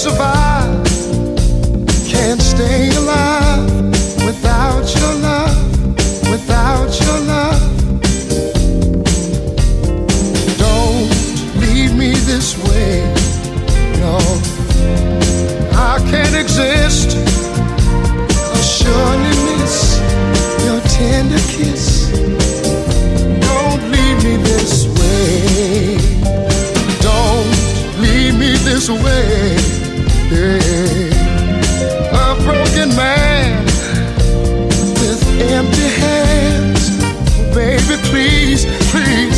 survive, can't stay alive without your love, without your love. Don't leave me this way, no. I can't exist, I'll surely miss your tender kiss. Don't leave me this way, don't leave me this way, yeah. A broken man with empty hands, baby, please, please